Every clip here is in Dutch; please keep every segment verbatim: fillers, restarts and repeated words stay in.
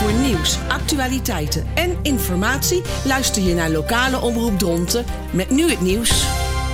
Voor nieuws, actualiteiten en informatie luister je naar lokale omroep Dronten met nu het nieuws.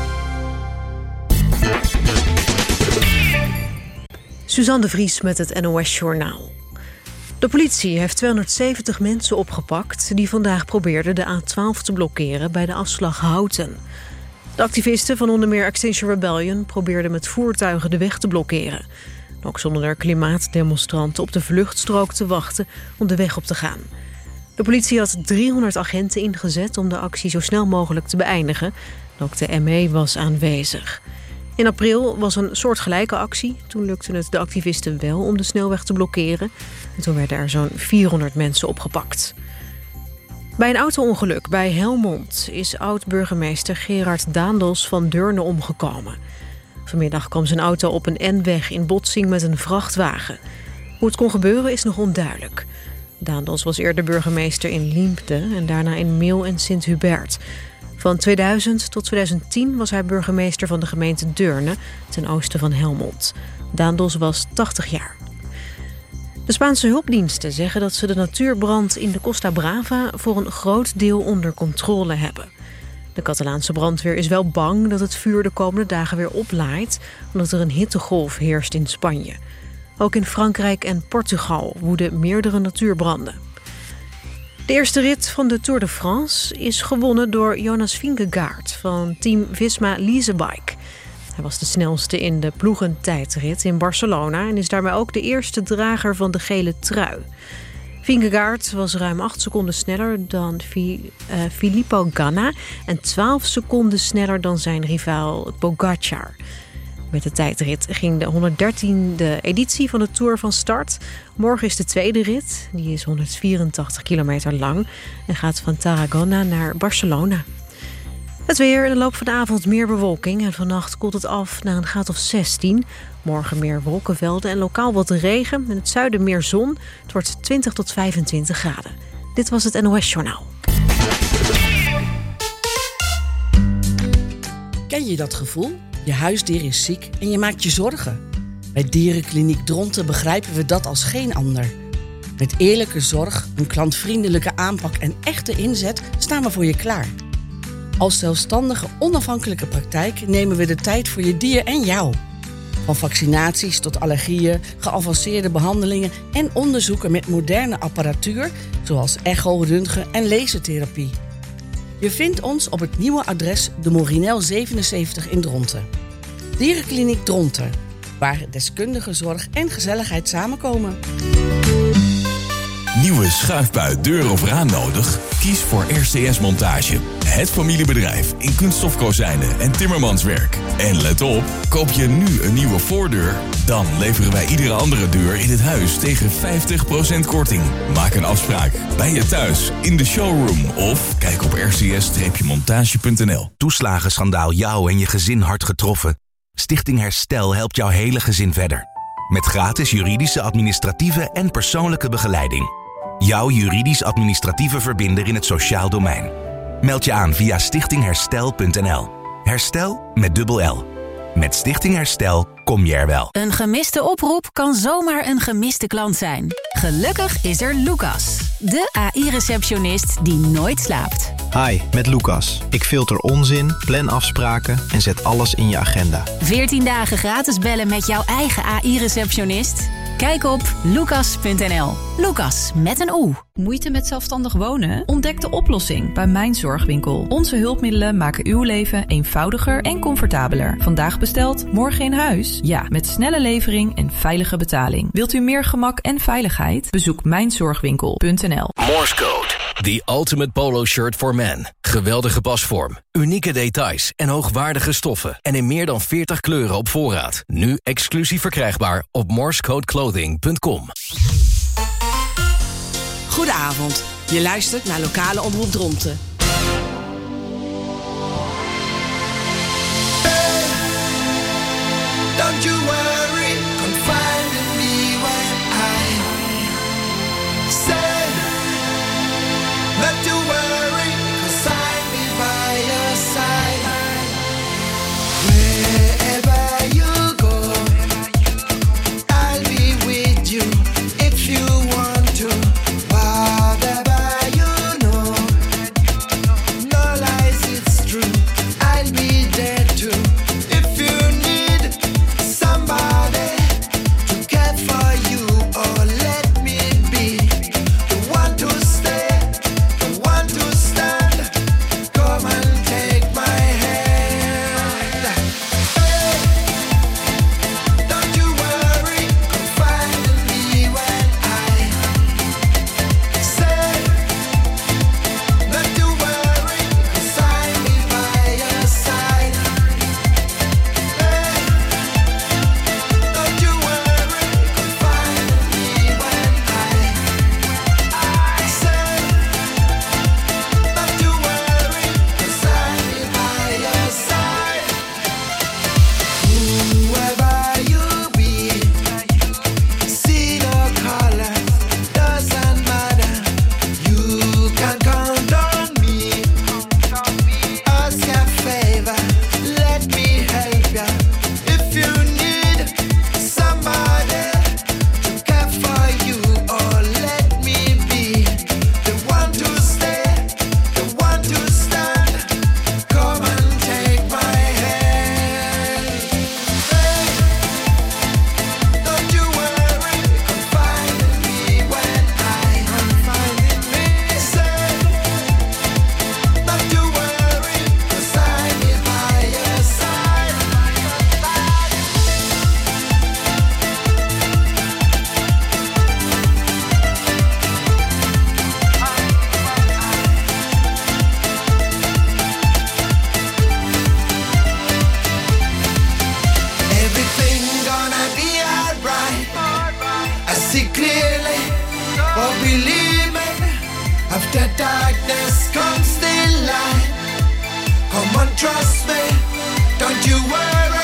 Suzanne de Vries met het N O S-journaal. De politie heeft tweehonderdzeventig mensen opgepakt die vandaag probeerden de A twaalf te blokkeren bij de afslag Houten. De activisten van onder meer Extinction Rebellion probeerden met voertuigen de weg te blokkeren. Ook stonden er klimaatdemonstranten op de vluchtstrook te wachten om de weg op te gaan. De politie had driehonderd agenten ingezet om de actie zo snel mogelijk te beëindigen. Ook de M E was aanwezig. In april was een soortgelijke actie. Toen lukte het de activisten wel om de snelweg te blokkeren. En toen werden er zo'n vierhonderd mensen opgepakt. Bij een auto-ongeluk bij Helmond is oud-burgemeester Gerard Daendels van Deurne omgekomen. Vanmiddag kwam zijn auto op een N-weg in botsing met een vrachtwagen. Hoe het kon gebeuren is nog onduidelijk. Daendels was eerder burgemeester in Liempde en daarna in Meel en Sint-Hubert. Van tweeduizend tot tweeduizend tien was hij burgemeester van de gemeente Deurne, ten oosten van Helmond. Daendels was tachtig jaar. De Spaanse hulpdiensten zeggen dat ze de natuurbrand in de Costa Brava voor een groot deel onder controle hebben. De Catalaanse brandweer is wel bang dat het vuur de komende dagen weer oplaait, omdat er een hittegolf heerst in Spanje. Ook in Frankrijk en Portugal woeden meerdere natuurbranden. De eerste rit van de Tour de France is gewonnen door Jonas Vingegaard van team Visma Leasebike. Hij was de snelste in de ploegentijdrit in Barcelona en is daarmee ook de eerste drager van de gele trui. Vingegaard was ruim acht seconden sneller dan Fi, uh, Filippo Ganna en twaalf seconden sneller dan zijn rivaal Pogacar. Met de tijdrit ging de honderddertiende editie van de Tour van start. Morgen is de tweede rit. Die is honderdvierentachtig kilometer lang en gaat van Tarragona naar Barcelona. Het weer, in de loop van de avond meer bewolking en vannacht koelt het af naar een graad of zestien. Morgen meer wolkenvelden en lokaal wat regen. In het zuiden meer zon. Het wordt twintig tot vijfentwintig graden. Dit was het N O S-journaal. Ken je dat gevoel? Je huisdier is ziek en je maakt je zorgen. Bij Dierenkliniek Dronten begrijpen we dat als geen ander. Met eerlijke zorg, een klantvriendelijke aanpak en echte inzet staan we voor je klaar. Als zelfstandige, onafhankelijke praktijk nemen we de tijd voor je dier en jou. Van vaccinaties tot allergieën, geavanceerde behandelingen en onderzoeken met moderne apparatuur, zoals echo, röntgen en lasertherapie. Je vindt ons op het nieuwe adres de Morinel zevenenzeventig in Dronten. Dierenkliniek Dronten, waar deskundige zorg en gezelligheid samenkomen. Nieuwe schuifbui, deur of raam nodig? Kies voor R C S Montage. Het familiebedrijf in kunststofkozijnen en timmermanswerk. En let op, koop je nu een nieuwe voordeur, dan leveren wij iedere andere deur in het huis tegen vijftig procent korting. Maak een afspraak bij je thuis, in de showroom of kijk op r c s montage punt n l. Toeslagenschandaal jou en je gezin hard getroffen? Stichting Herstel helpt jouw hele gezin verder. Met gratis juridische, administratieve en persoonlijke begeleiding. Jouw juridisch-administratieve verbinder in het sociaal domein. Meld je aan via stichting herstel punt n l. Herstel met dubbel L. Met Stichting Herstel kom je er wel. Een gemiste oproep kan zomaar een gemiste klant zijn. Gelukkig is er Lucas, de A I-receptionist die nooit slaapt. Hi, met Lucas. Ik filter onzin, plan afspraken en zet alles in je agenda. veertien dagen gratis bellen met jouw eigen A I-receptionist? Kijk op lucas punt n l. Lucas met een O. Moeite met zelfstandig wonen? Ontdek de oplossing bij Mijn Zorgwinkel. Onze hulpmiddelen maken uw leven eenvoudiger en comfortabeler. Vandaag besteld, morgen in huis? Ja, met snelle levering en veilige betaling. Wilt u meer gemak en veiligheid? Bezoek mijn zorgwinkel punt n l. Morse Code, the ultimate polo shirt for men. Geweldige pasvorm, unieke details en hoogwaardige stoffen. En in meer dan veertig kleuren op voorraad. Nu exclusief verkrijgbaar op morsecodeclothing punt com. Goedenavond. Je luistert naar lokale omroep Dronten. Hey, don't you worry, confiding me when I say, not to worry, 'cause I'll be by your side. Wherever you go, I'll be with you if you want to. Why clearly, but believe me, after darkness comes the light. Come on, trust me, don't you worry.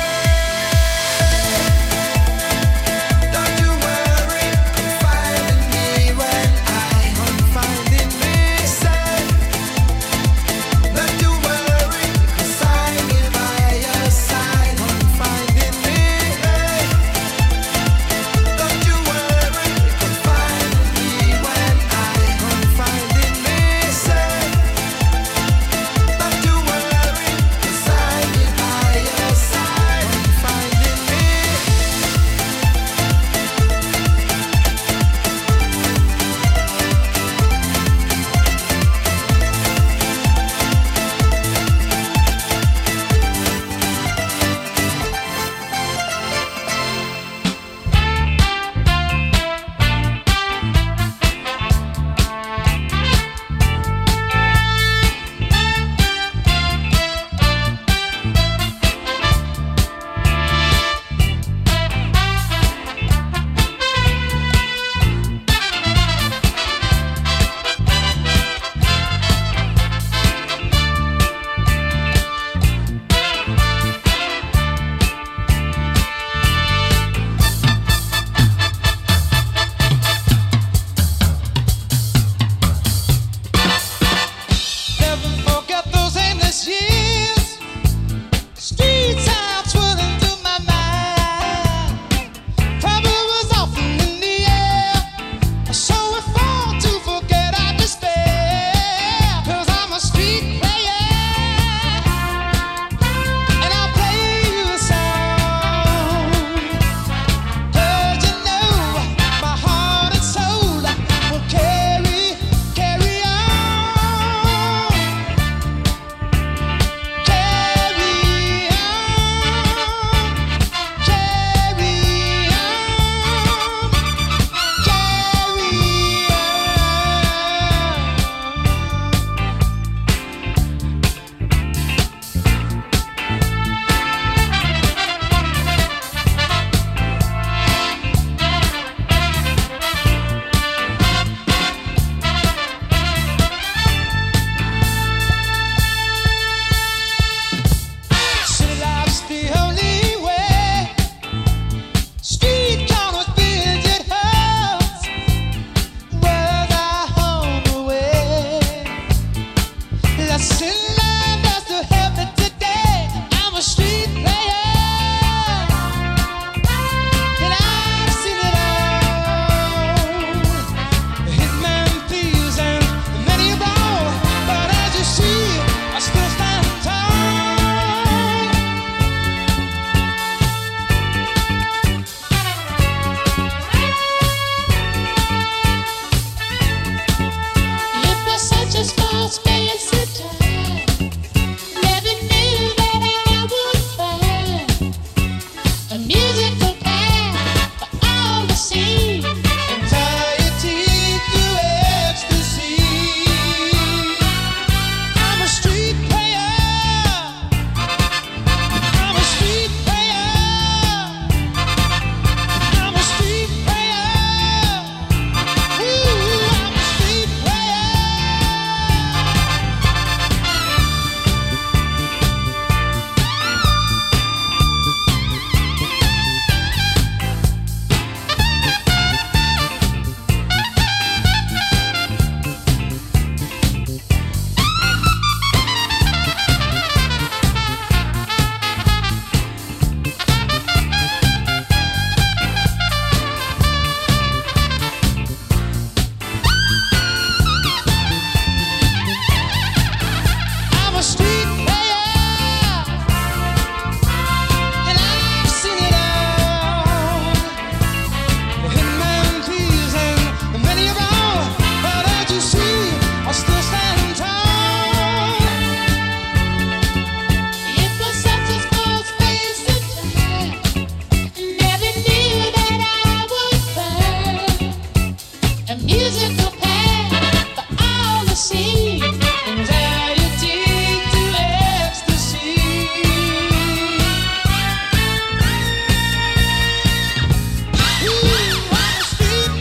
Don't you worry, confide in me when I confide in me. Say, don't you worry, 'cause I'm here by your side. Confide in me. Hey. Don't you worry, confide in me when I confide in me. Say, don't you worry, 'cause I'm here by your side. Confide in me. Never forget those endless years. Streets are swirling through my mind. Trouble was often in the air, so we fall to forget our despair. 'Cause I'm a street player, and I'll play you a song. 'Cause you know my heart and soul will carry, carry on. Carry on, carry City life's the only way. Street corners, billiard halls, where I home away. Lesson learned that's to help me today. I'm a street player, and I've seen it all. Hitman, thieves, and many wrong, but as you see, I still stand tall. It was such a small space of time. Never knew that I would find a musical path for all to see. Anxiety through ecstasy. I'm a street player. I'm a street player. I'm a street player. Ooh, I'm a street player. I'm a street player, and I've seen it all. Hitman, thieves, and many around, but as you see, I still stand tall. It was such a small space of time. Never knew that I would find a musical path for all to see. Anxiety to ecstasy. Ooh, I'm a street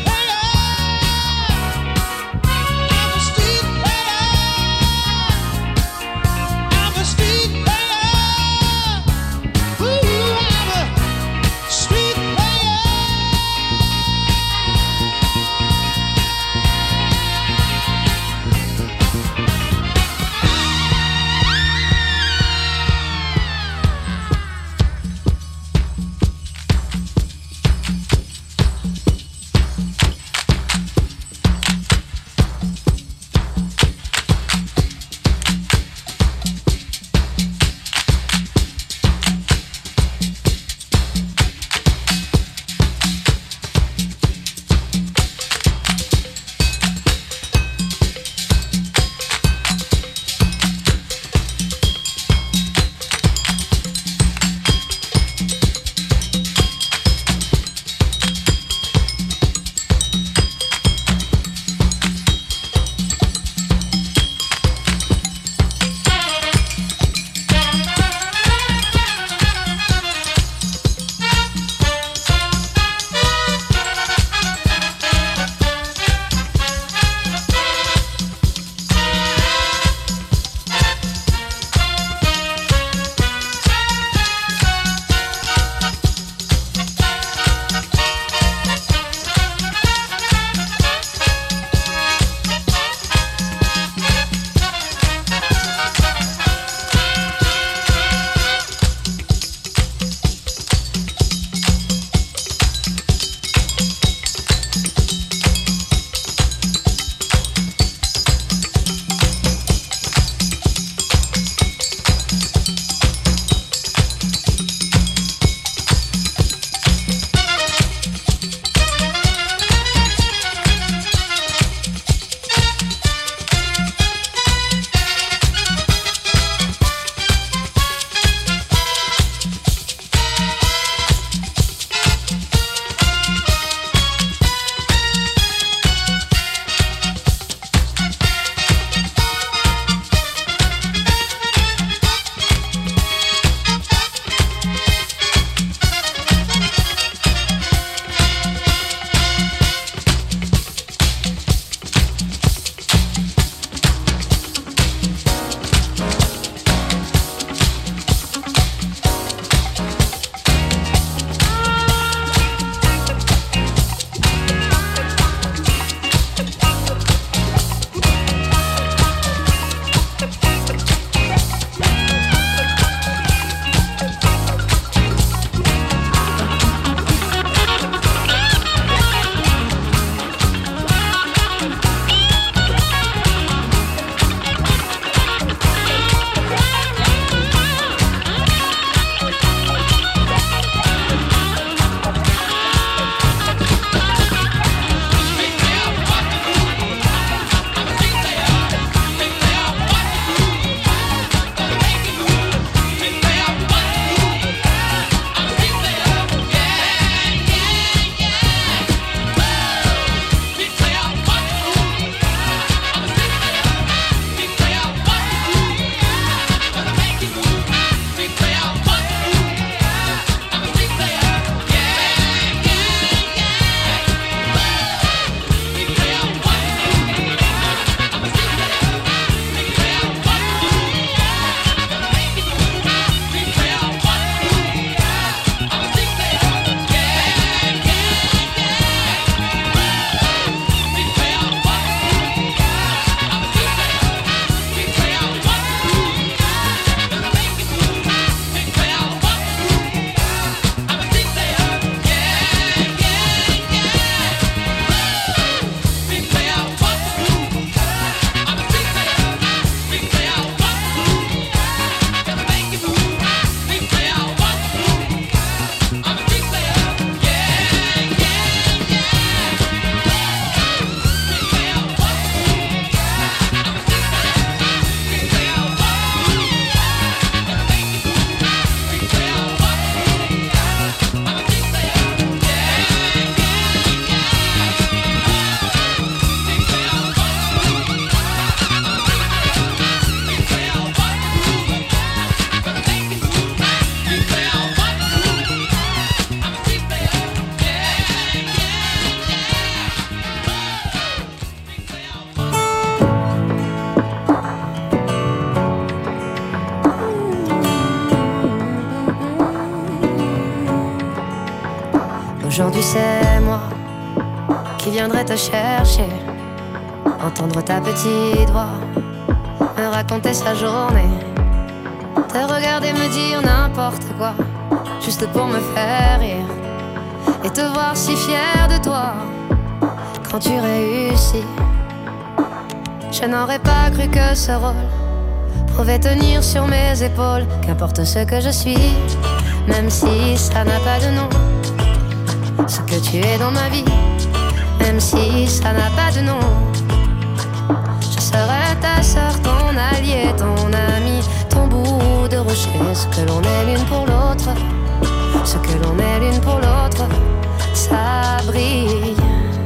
qui viendrait te chercher, entendre ta petite voix, me raconter sa journée, te regarder me dire n'importe quoi, juste pour me faire rire, et te voir si fier de toi quand tu réussis. Je n'aurais pas cru que ce rôle pouvait tenir sur mes épaules, qu'importe ce que je suis, même si ça n'a pas de nom, ce que tu es dans ma vie, même si ça n'a pas de nom. Je serai ta sœur, ton allié, ton ami, ton bout de rocher, ce que l'on est l'une pour l'autre, ce que l'on est l'une pour l'autre, ça brille.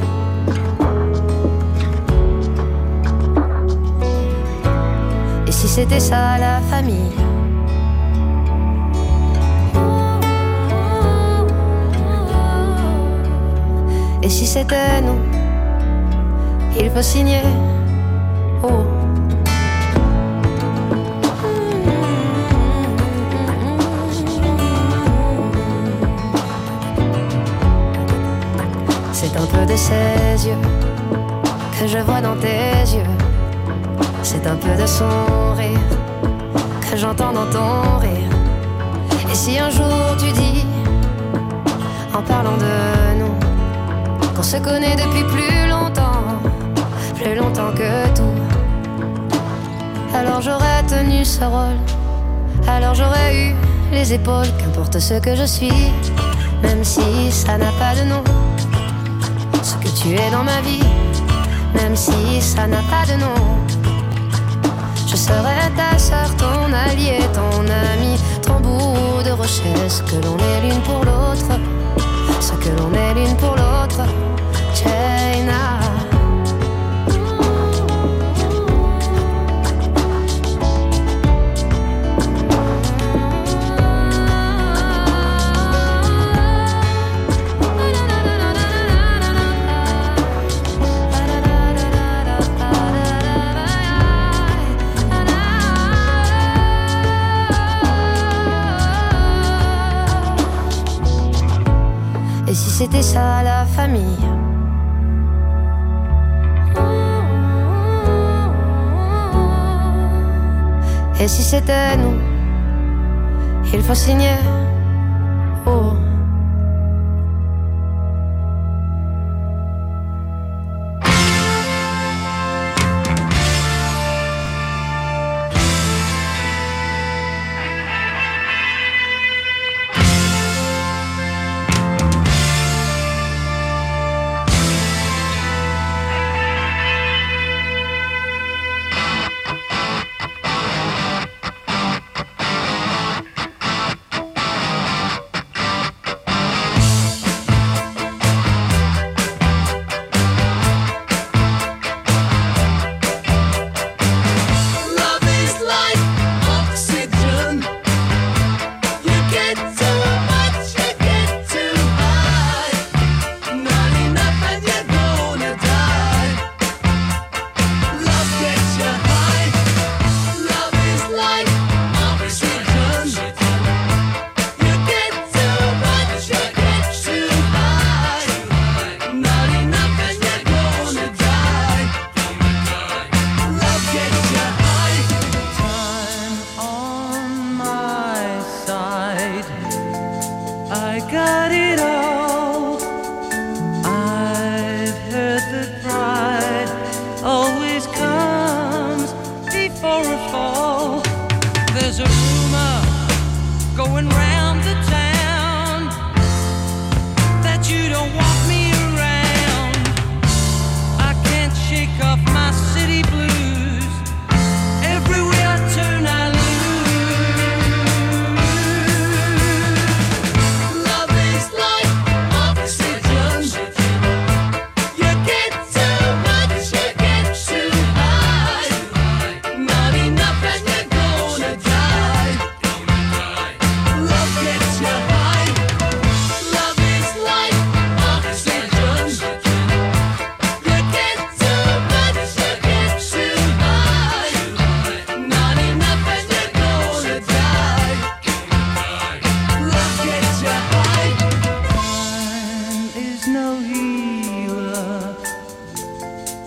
Et si c'était ça la famille? Et si c'était nous? Il faut signer. Oh. C'est un peu de ses yeux que je vois dans tes yeux. C'est un peu de son rire que j'entends dans ton rire. Et si un jour tu dis, en parlant de nous, qu'on se connaît depuis plus longtemps, plus longtemps que tout, alors j'aurais tenu ce rôle, alors j'aurais eu les épaules, qu'importe ce que je suis, même si ça n'a pas de nom, ce que tu es dans ma vie, même si ça n'a pas de nom. Je serai ta sœur, ton allié, ton ami, ton bout de rocher, ce que l'on est l'une pour l'autre, ce que l'on est l'une pour l'autre, Jaina. Et si c'était ça la famille? Et si c'était nous? Il faut signer. Oh.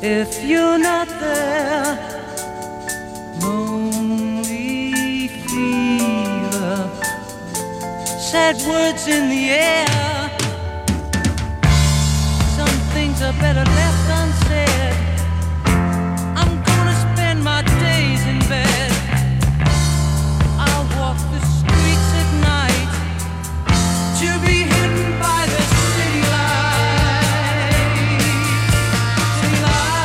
if you're not there. Lonely fever, sad words in the air. Some things are better left unsaid. I'm gonna spend my days in bed. I'll walk the streets at night to be hidden by the city lights. City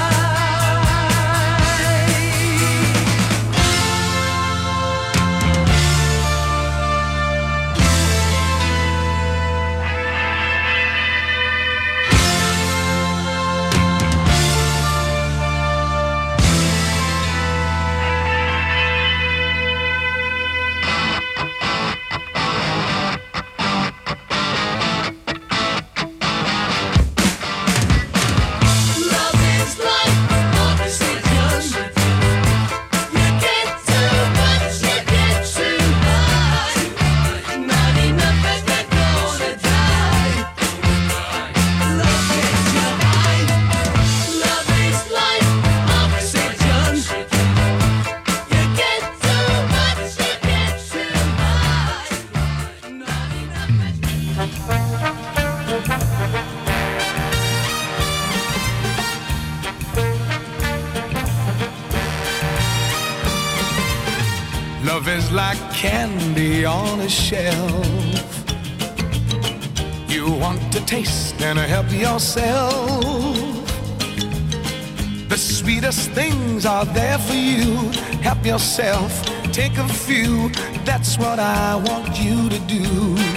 Love is like candy on a shelf. You want to taste and help yourself. The sweetest things are there for you. Help yourself, take a few. That's what I want you to do.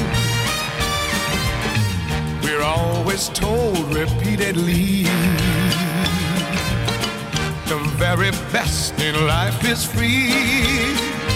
We're always told repeatedly, the very best in life is free.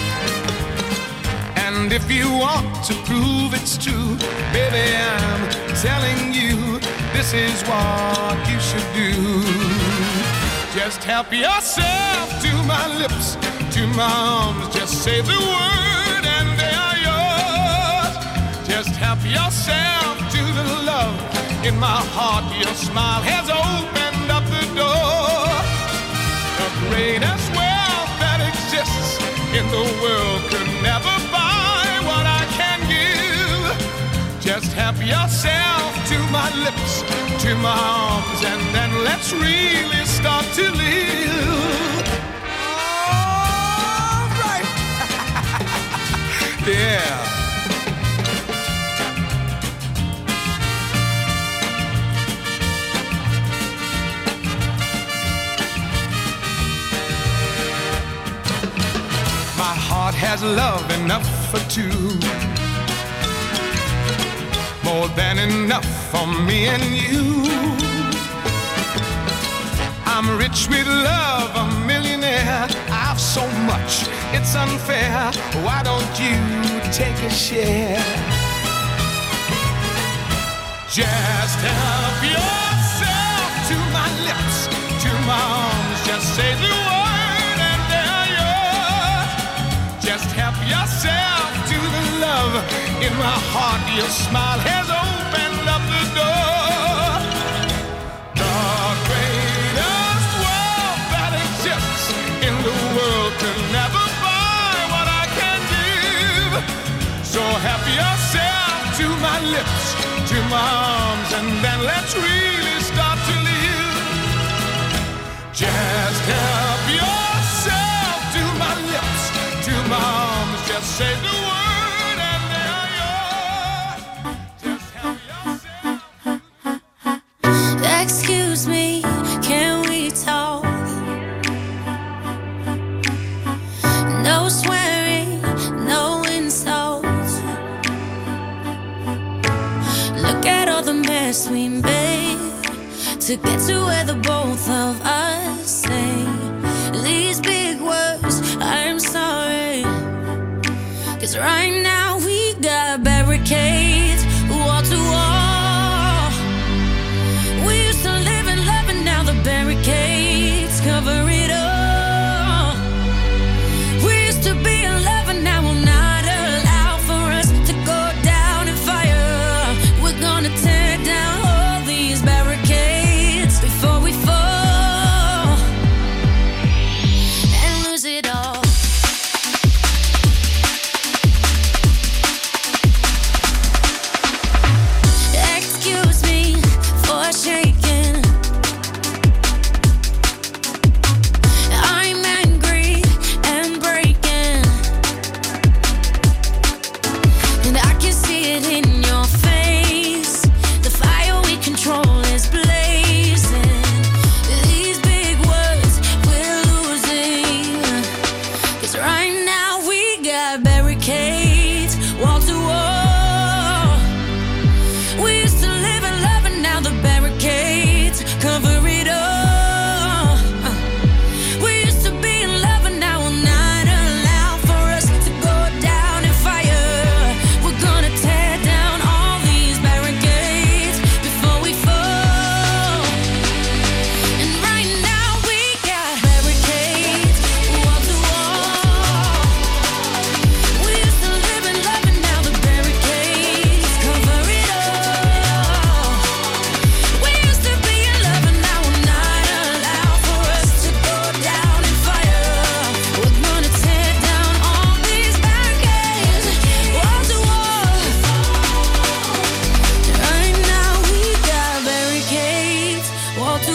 And if you want to prove it's true, baby, I'm telling you, this is what you should do. Just help yourself to my lips, to my arms. Just say the word and they are yours. Just help yourself to the love in my heart. Your smile has opened up the door. The greatest wealth that exists in the world could never buy what I can give. Just help yourself to my lips, to my arms, and then let's really start to live. All right. Yeah. My heart has love enough for two, more than enough for me and you. I'm rich with love, a millionaire. I've so much, it's unfair. Why don't you take a share? Just help yourself to my lips, to my arms. Just say the word and they're yours. Just help yourself to the love in my heart. Your smile has opened up the door. The greatest wealth that exists in the world can never buy what I can give. So help yourself to my lips, to my arms, and then let's really start to live. Just help yourself to my lips, to my arms. Just say the word and they are yours. Just help yourself. Excuse me, can we talk? No swearing, no insults. Look at all the mess we made to get to where the both of us say these big words, I'm sorry. Cause right now we got barricades, wall to wall. We used to live and love and now the barricades cover it all. We used to be in love and now we'll not allow for us to go down in fire. We're gonna tear down all these barricades before we fall.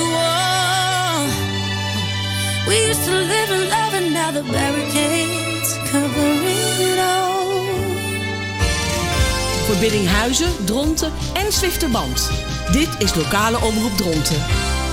whoa. We used to live in love and now the barricades cover it all. Verbinding Huizen, Dronten en Zwifterband. Dit is lokale omroep Dronten.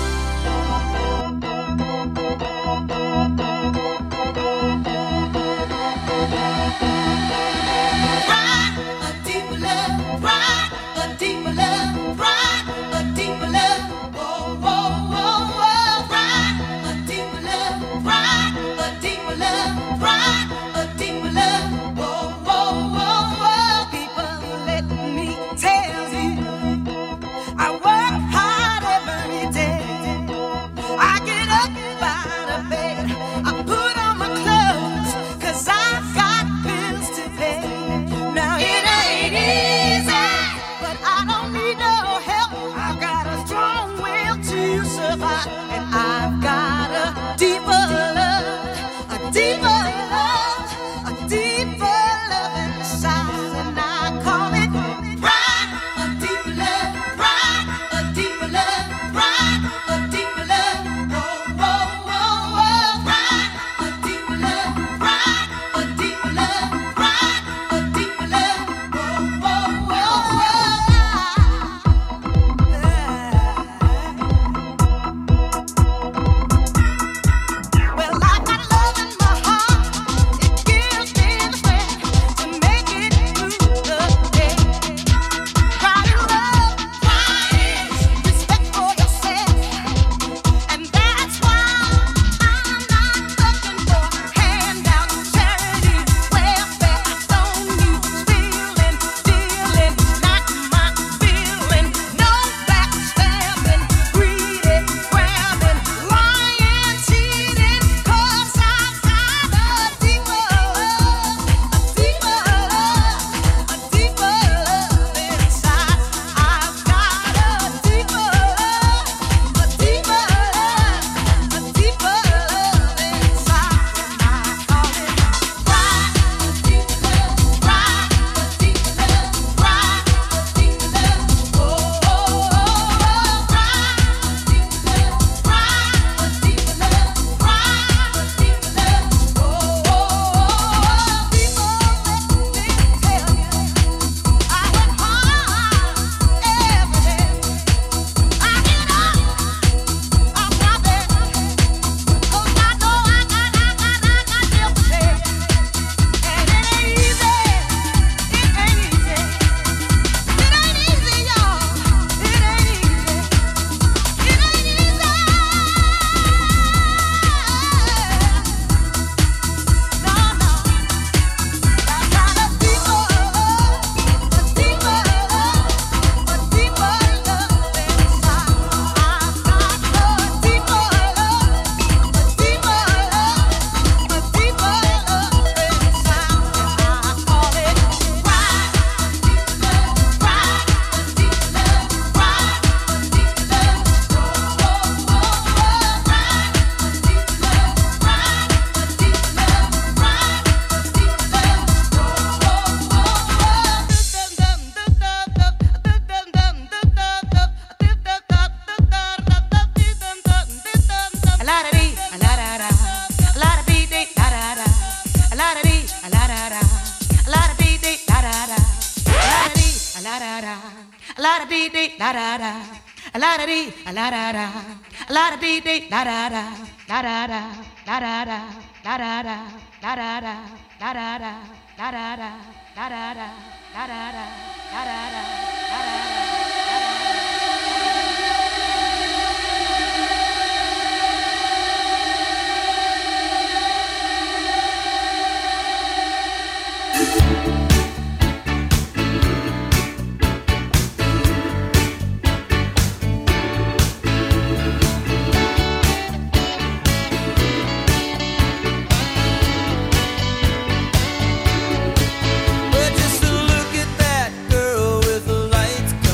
la da dee dee la da da, la da dee la da da, la da dee dee la da da, la da da, la da da, la da da, la da da, la da da, la da da, la da da, la da da, la da da, la da da. Well, just to look at that girl with the lights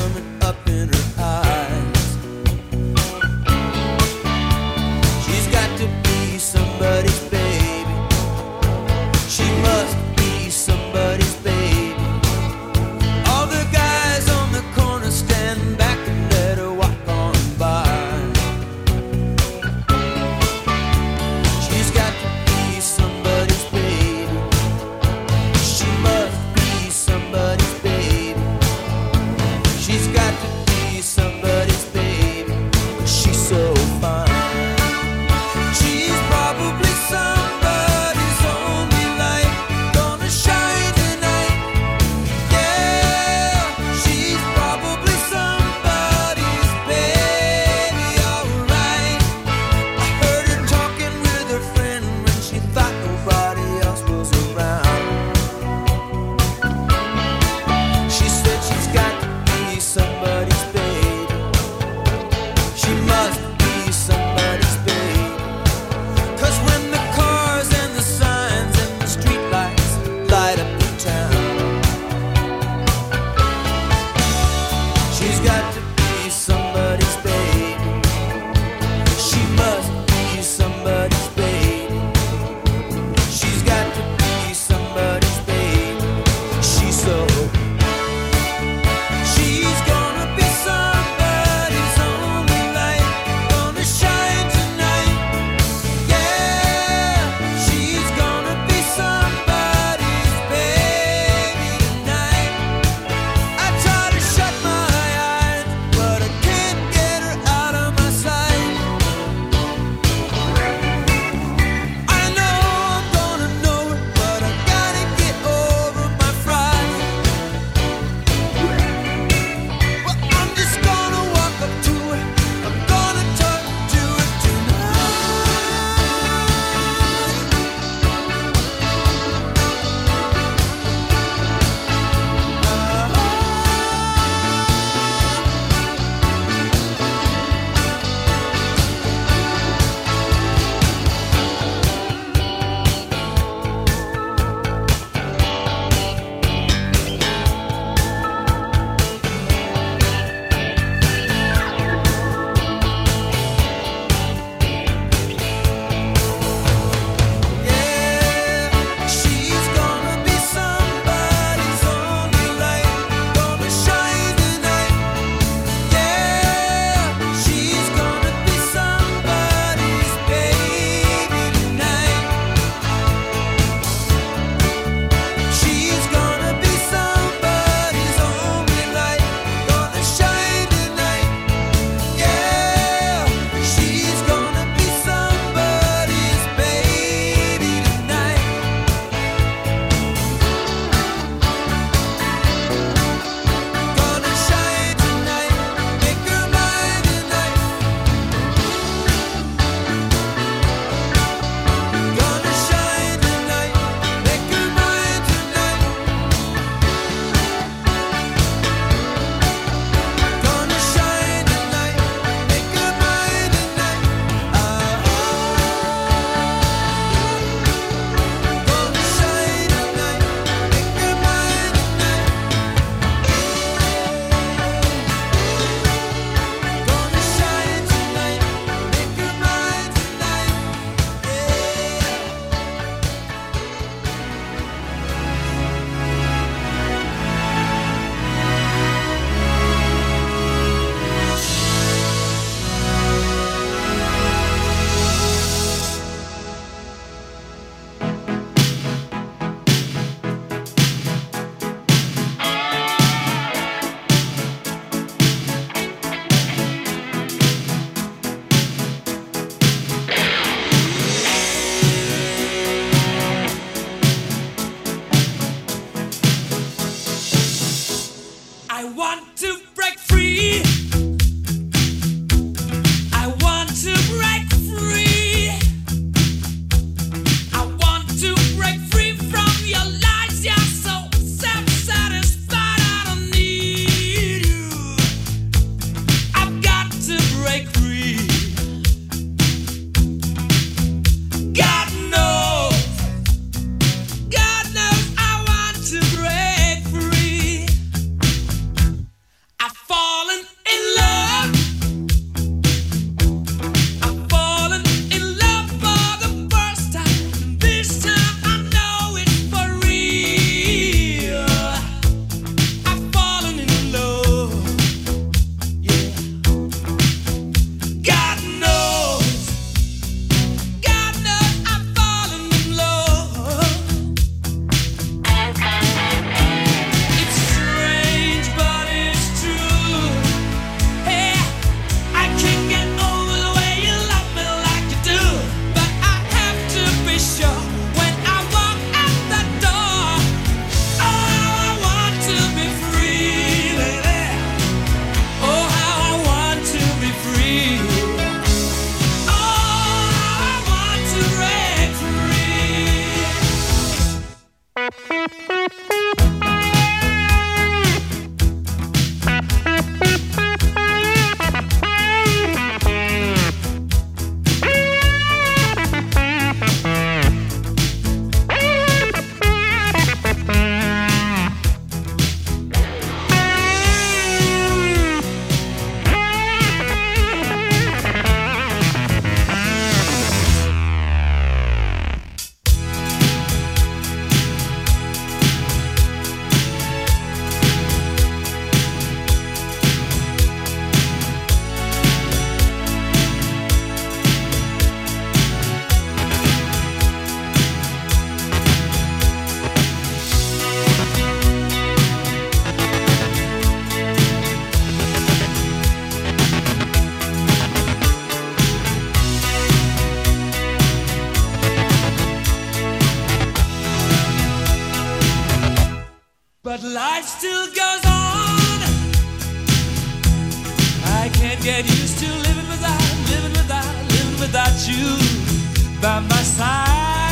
you by my side.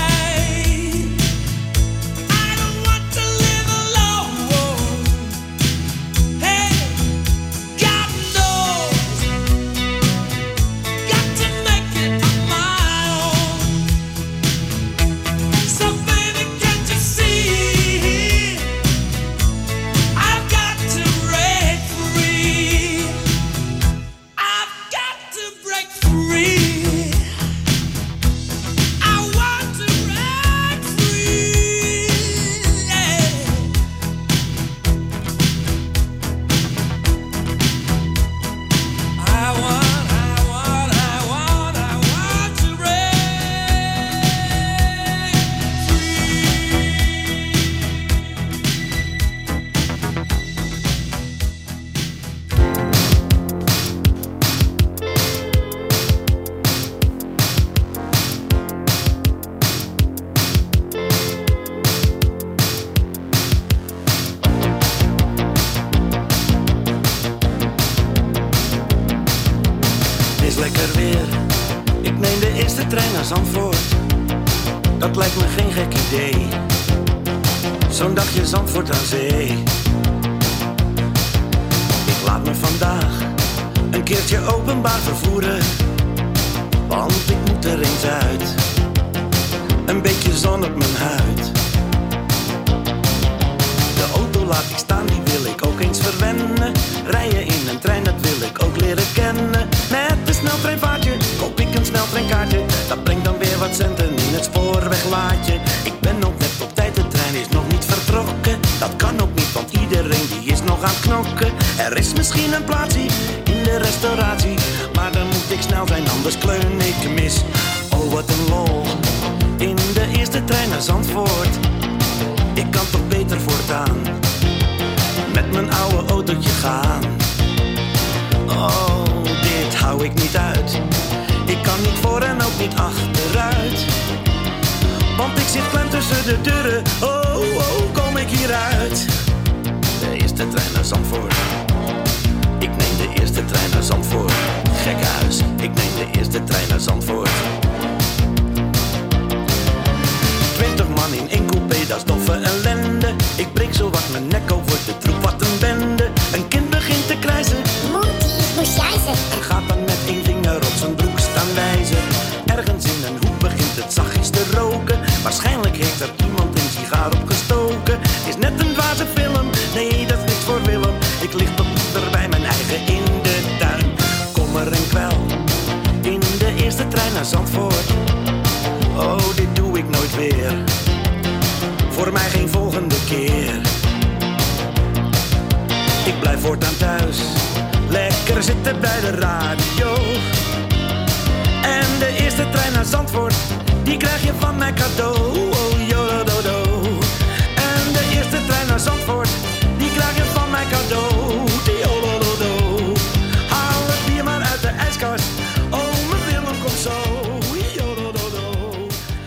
I don't want to live alone. Hey, God knows, got to make it on my own. So baby, can't you see? I've got to break free. I've got to break free. Zandvoort, dat lijkt me geen gek idee. Zo'n dagje Zandvoort aan zee. Ik laat me vandaag een keertje openbaar vervoeren, want ik moet er eens uit. Een beetje zon op mijn huid. De auto laat ik staan, die wil ik ook eens verwennen. Rijden in een trein, dat wil ik ook leren kennen. Met een sneltreinvaartje koop ik een sneltreinkaartje. Dat brengt dan weer wat centen in het spoorweglaadje. Ik ben nog net op tijd, de trein is nog niet vertrokken. Dat kan ook niet, want iedereen die is nog aan het knokken. Er is misschien een plaatsje in de restauratie, maar dan moet ik snel zijn, anders kleun ik mis. Oh, wat een lol, in de eerste trein naar Zandvoort. Ik kan toch beter voortaan met mijn oude autootje gaan. Oh, dit hou ik niet uit. Ik kan niet voor en ook niet achteruit, want ik zit klem tussen de deuren. Oh, oh, kom ik hieruit? De eerste trein naar Zandvoort. Ik neem de eerste trein naar Zandvoort. Gekhuis, ik neem de eerste trein naar Zandvoort. Twintig man in één coupé, dat is doffe ellende. Ik breek zo wat mijn nek over de troep, wat een bende. Een kind begint te krijsen, Monty, ik moet jijzen. En gaat dan met één vinger op zijn broek staan wijzen. Ergens in een hoek begint het zachtjes te roken. Waarschijnlijk heeft er iemand een sigaar opgestoken. Is net een dwaze film, nee dat is niks voor Willem. Ik lig tot er bij mijn eigen in de tuin. Kommer en kwel, in de eerste trein naar Zandvoort. Oh, dit doe ik nooit weer, voor mij geen volgende keer. Ik blijf voortaan thuis, lekker zitten bij de radio. En de eerste trein naar Zandvoort, die krijg je van mij cadeau. Oh, jodododo. En de eerste trein naar Zandvoort, die krijg je van mij cadeau. Jodododo. Haal het bier maar uit de ijskast. Oh, mijn Willem komt zo. Jodododo.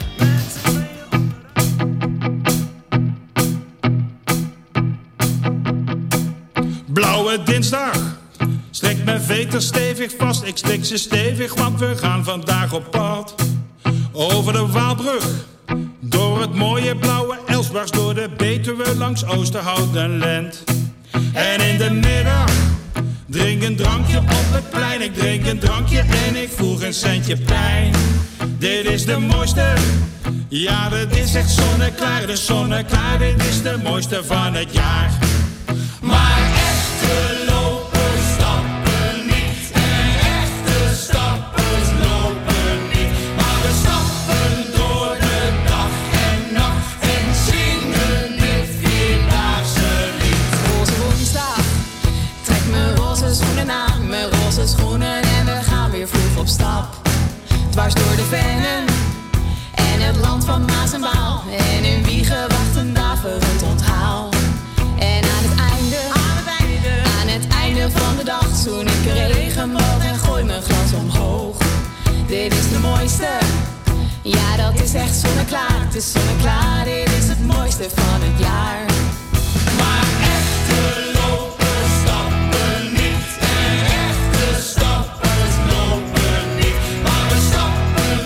Blauwe dinsdag, strek mijn veters stevig vast. Ik stik ze stevig, want we gaan vandaag op pad. Over de Waalbrug, door het mooie blauwe Elsbars, door de Betuwe langs Oosterhout en Lent. En in de middag, drink een drankje op het plein. Ik drink een drankje en ik voel geen centje pijn. Dit is de mooiste, ja dit is echt zonneklaar. De zonneklaar, dit is de mooiste van het jaar. Maar echte lopers stappen niet. En echte stappers lopen niet. Maar we stappen door de dag en nacht en zingen dit vierdaagse lied. Roze woensdag, trek mijn roze schoenen aan. Mijn roze schoenen en we gaan weer vroeg op stap. Dwars door de vennen en het land van Maas en Waal. En in Wiegen wacht een daverend onthaal. En aan het einde, aan het einde, aan het einde van de dag zoen ik een regenboog en gooi mijn glas omhoog. Dit is de mooiste, ja dat is echt zonneklaar. Het is zonneklaar, dit is het mooiste van het jaar. Maar echte lopers stappen niet. En echte stappers lopen niet. Maar we stappen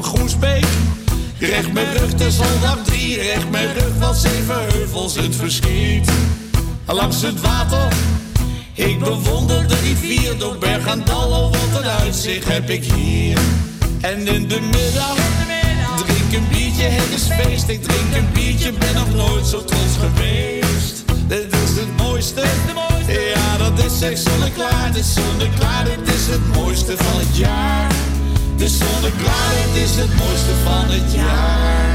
van Groesbeek. Recht mijn rug de zondag drie, recht mijn rug van Zevenheuvels het verschiet. Langs het water, ik bewonder de rivier. Door berg en dal, oh wat een uitzicht heb ik hier. En in de middag, drink een biertje, het is feest. Ik drink een biertje, ben nog nooit zo trots geweest. Dit is het mooiste, ja dat is echt zonneklaar. Dit is zonneklaar, dit is het mooiste van het jaar. Dit is zonneklaar, dit is het mooiste van het jaar.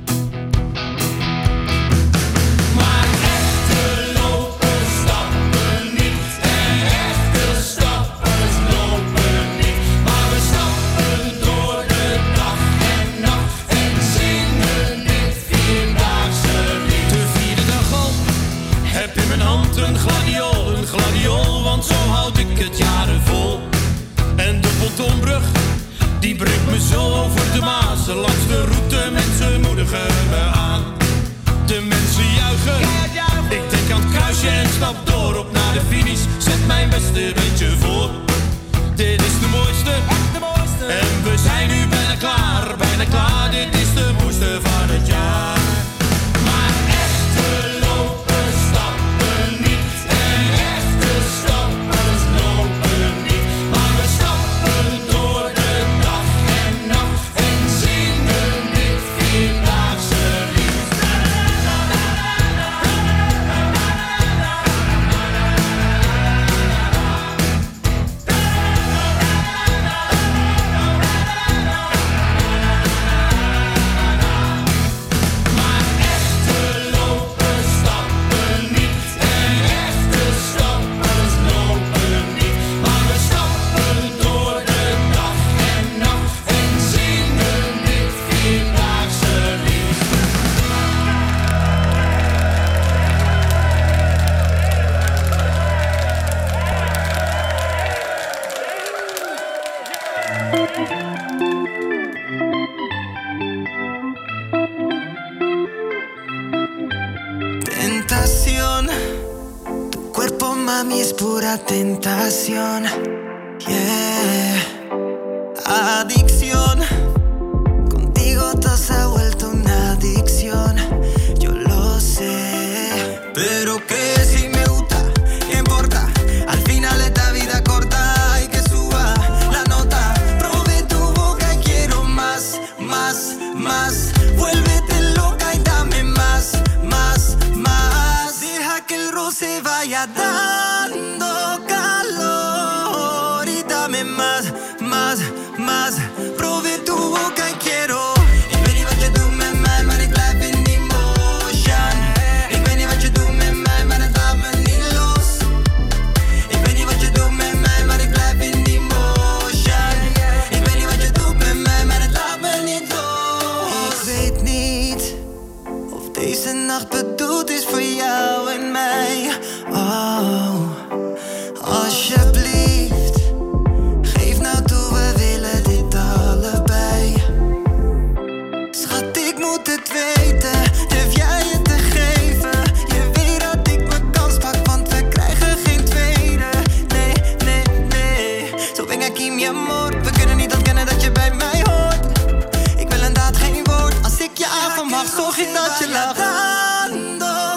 Maar echte lopers stappen niet. En echte stappers lopen niet. Maar we stappen door de dag en nacht. En zingen dit vierdaagse lied. De vierde dag al heb in mijn hand een gladiool. Een gladiool, want zo houd ik het jaren vol. En de Pontonbrug, die brengt me zo over de Maas. Langs de route, mensen moedigen me aan. De mensen juichen, ik denk aan het kruisje en stap door op naar de finish. Zet mijn beste beetje voor. Dit is de mooiste, en we zijn nu bijna klaar. Bijna klaar, dit is de mooiste van het jaar. Maar echte lopers stappen niet. En echte stappers lopen niet. Maar we stappen door de dag en nacht. En zingen dit vierdaagse lied. Maar echte lopers stappen niet. En echte stappers lopen niet. Maar we stappen door de dag en nacht. En zingen dit vierdaagse lied. Tentación, tu cuerpo mami es pura tentación. Yeah, adicción, contigo todo se ha vuelto una adicción. Yo lo sé, pero que si me gusta, ¿qué importa? Al final esta vida corta y que suba la nota. Probé tu boca y quiero más, más, más. Vuélvete loca y dame más, más, más. Deja que el roce vaya dando calor y dame más, más, más. Probé tu boca y quiero. Ik weet niet wat je doet met mij, maar ik blijf in die motion. Ik weet niet wat je doet met mij, maar het laat me niet los. Ik weet niet wat je doet met mij, maar ik blijf in die motion. Ik weet niet wat je doet met mij, maar het laat me niet los. Ik weet niet of deze nacht bedoeld is voor jou en mij. Oh, alsjeblieft, geef nou toe, we willen dit allebei. Schat, ik moet het weten, durf jij het te geven? Je weet dat ik mijn kans pak, want we krijgen geen tweede. Nee, nee, nee, zo ven aquí mi amor. We kunnen niet ontkennen dat je bij mij hoort. Ik wil een daad, geen woord. Als ik je avond mag, zorg ik dat je lacht. Dando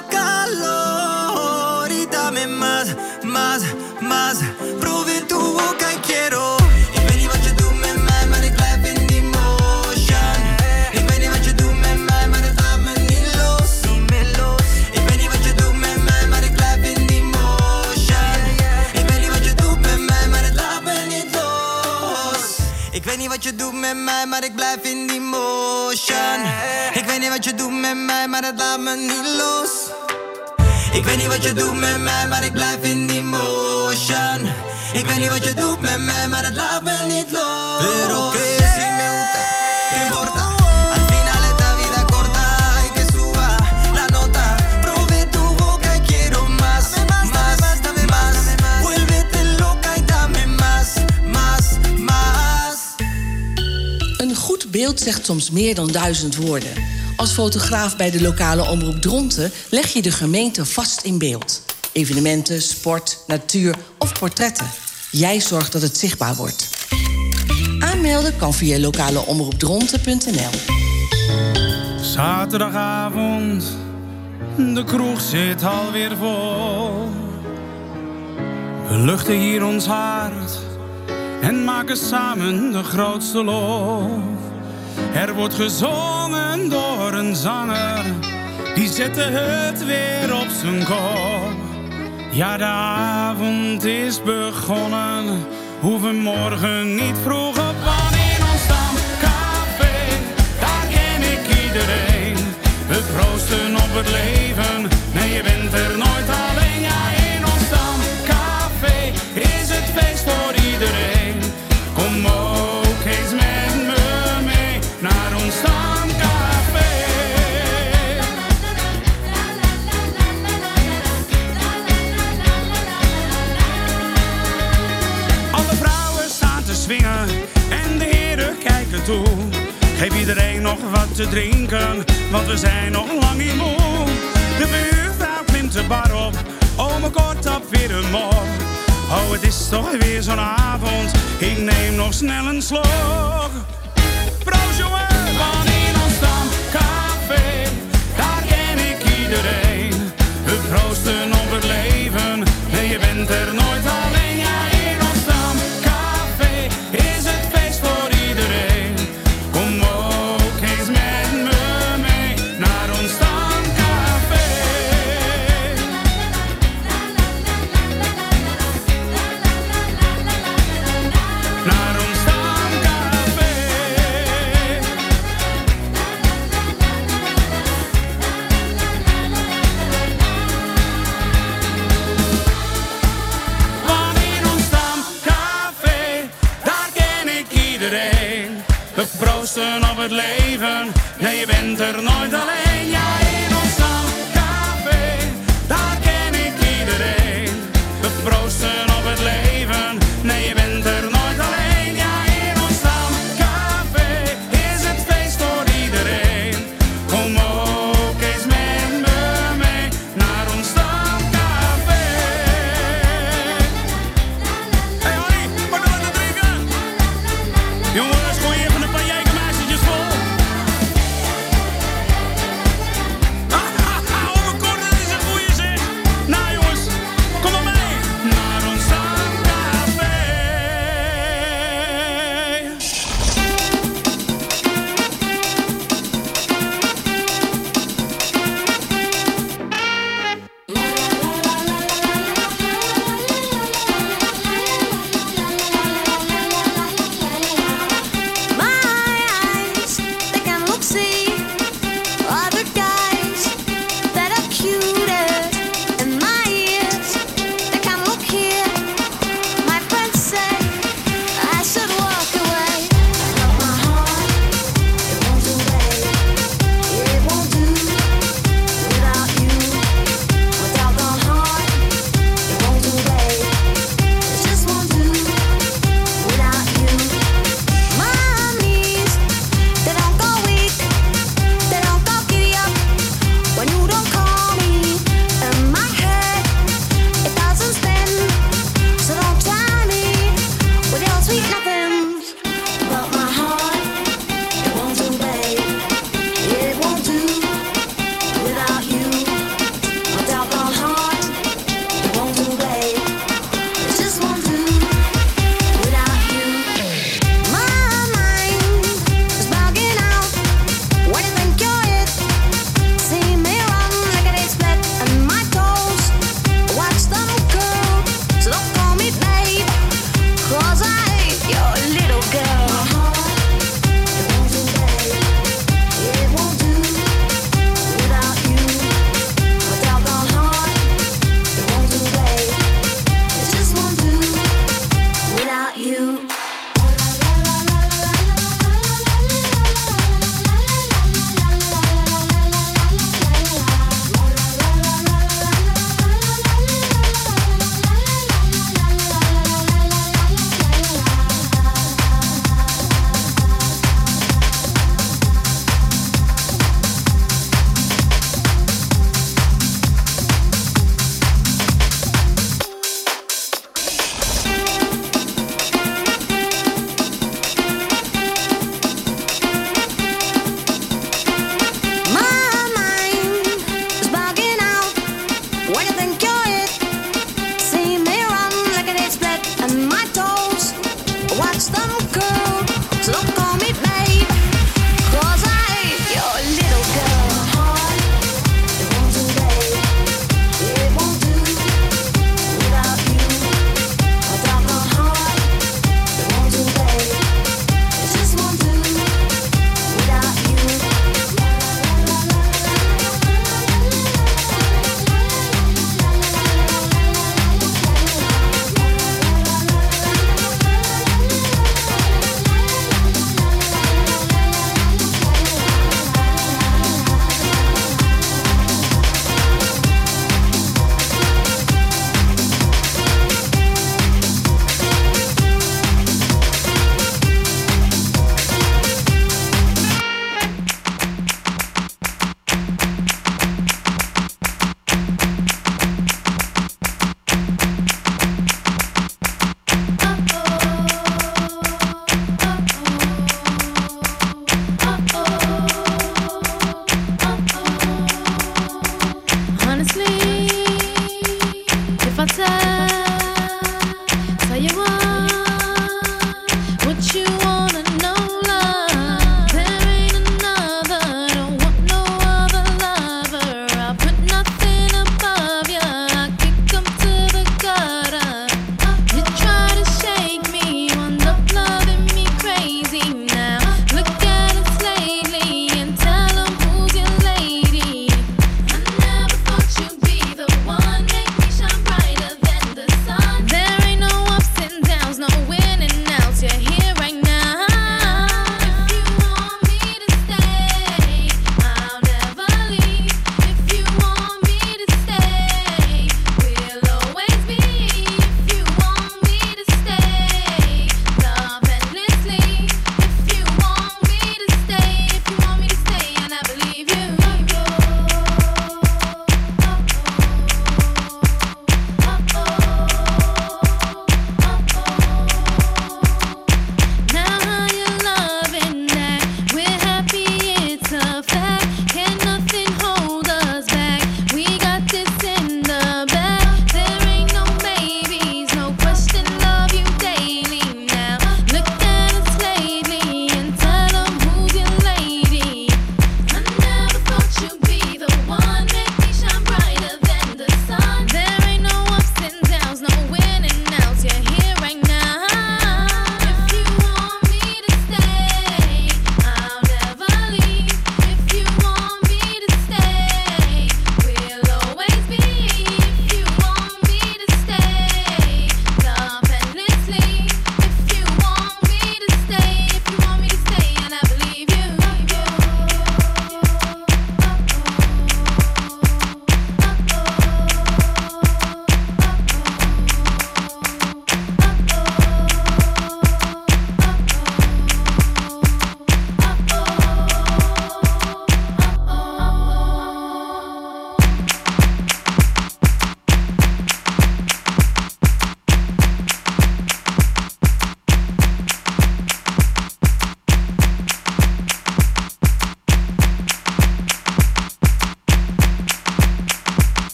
calor y dame más, más, más. Probé tu boca y quiero. Ik weet niet wat je doet met mij, maar ik blijf in die motion. Ik weet niet wat je doet met mij, maar het laat me niet los. Ik weet niet wat je doet met mij, maar ik blijf in die motion. Ik weet niet wat je doet met mij, maar het laat me niet los. Ik weet niet wat je doet met mij, maar ik blijf in die motion. Ik weet niet wat je doet met mij, maar het laat me niet los. Ik weet niet wat je doet met mij, maar ik blijf in die motion. Ik weet niet wat je doet met mij, maar het laat me niet los. Pero que si me gusta, ¿qué importa? Al final esta vida corta y que suba la nota. Probé tu boca y quiero más, más, más. Vuélvete loca y dame más, más, más. Een goed beeld zegt soms meer dan duizend woorden. Als fotograaf bij de lokale omroep Dronten leg je de gemeente vast in beeld. Evenementen, sport, natuur of portretten. Jij zorgt dat het zichtbaar wordt. Aanmelden kan via lokaleomroepdronten punt n l. Zaterdagavond, de kroeg zit alweer vol. We luchten hier ons hart en maken samen de grootste lof. Er wordt gezongen door een zanger, die zette het weer op zijn kop. Ja, de avond is begonnen, hoeven morgen niet vroeg op. Want in ons stamcafé, daar ken ik iedereen. We proosten op het leven, nee je bent er nooit alleen. Ja, in ons stamcafé is het feest voor iedereen. Kom ook eens met me mee naar ons stamcafé. Alle vrouwen staan te swingen en de heren kijken toe. Geef iedereen nog wat te drinken, want we zijn nog lang niet moe. De buurvrouw klimt de bar op, ome Kort op weer een mop. Oh, het is toch weer zo'n avond, ik neem nog snel een slok. Proost jongen, van in ons stamcafé, daar ken ik iedereen. We proosten op het leven, nee je bent er nooit alleen. Ja, in ons stamcafé is het feest voor iedereen. Kom ook eens met me mee naar ons stamcafé. Naar ons stamcafé. Want in ons stamcafé, daar ken ik iedereen. We proosten op het leven, nee je bent er nooit alleen.